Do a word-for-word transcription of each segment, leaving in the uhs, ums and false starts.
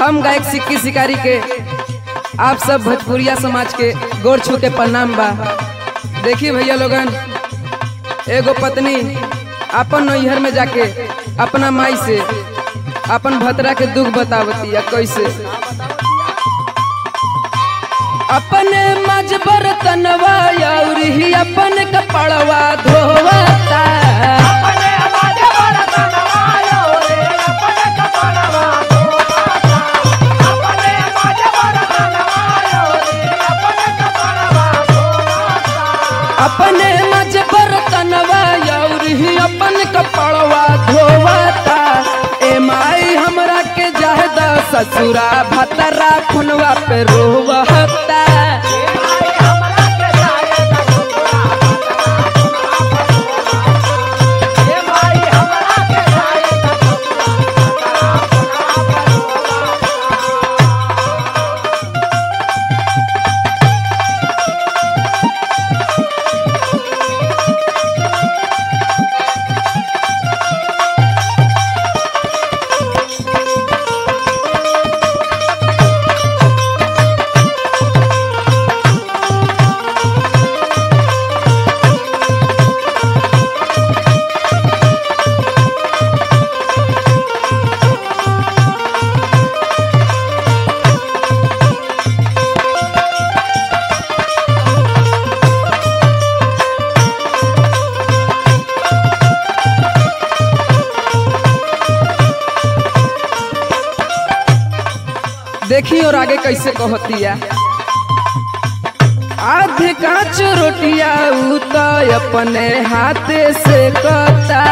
हम गायक सिक्की शिकारी के आप सब भोजपुरिया समाज के गोर छू के प्रणाम बा। देखिए भैया लोगन, एगो पत्नी अपन नैहर में जाके अपना माई से अपन भतरा के दुख बतावती है। कैसे अपने मज बर्तनवा और अपन कपड़वा धोवता, अपने मज बर्तनवा और अपन कपड़वा धोवता। ए माई हमरा के जाहदा ससुरा भतरा खुनवा पे रोवता। देखी और आगे कैसे कहतिया, आधे कांच रोटिया उता अपने हाथे से कता,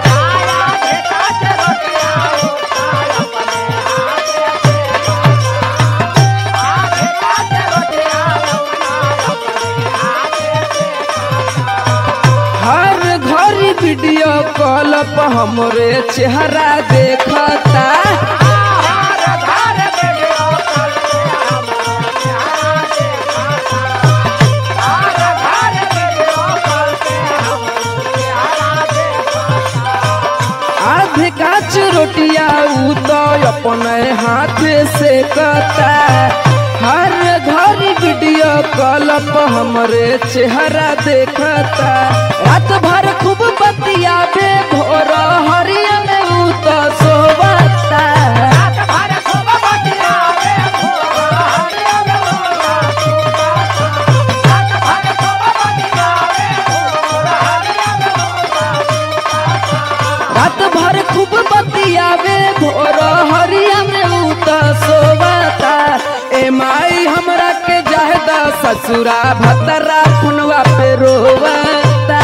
हर घड़ी वीडियो कॉल पर हमरे चेहरा देखता। काच रोटिया तो अपने हाथ से कता, हर घड़ी वीडियो कॉल पर हमरे चेहरा देखता। रात भर खूब बतिया बे भोर हरिया में ऊ तो सोवता। रात भर खूब बतियावे भोर हरिया में ऊ तो सोवता। ए माई हमरा के जाहदा ससुरा भतरा खुनवा पे रोवता।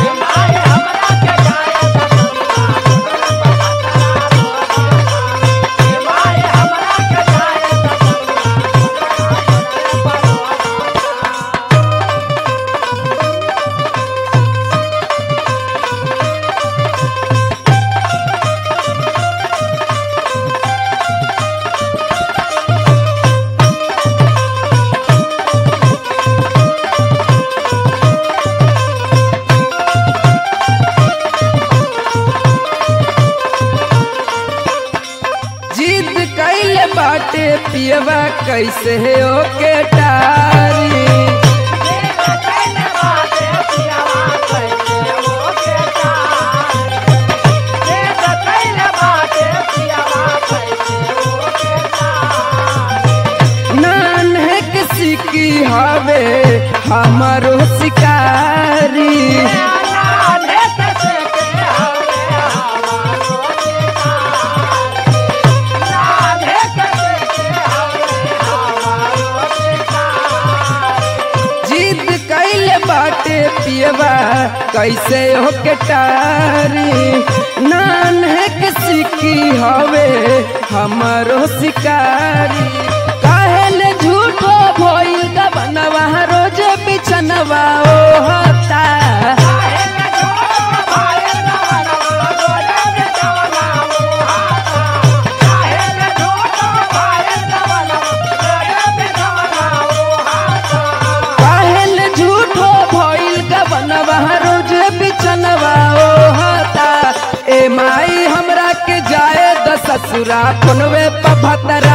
बाटे पियवा कैसे ओके टारी, नान है किसी की हवे हमारो शिकारी। बाटे पियवा कैसे होके टारी, नान है किसी की हवे हमारो शिकारी। काहेले झूठो भइल का बनवा रोज बिछनवा ओ होता। रोज बिछनवा ओ होता। ए माई हमरा के जाए द ससुरा खुनवे पर भतरा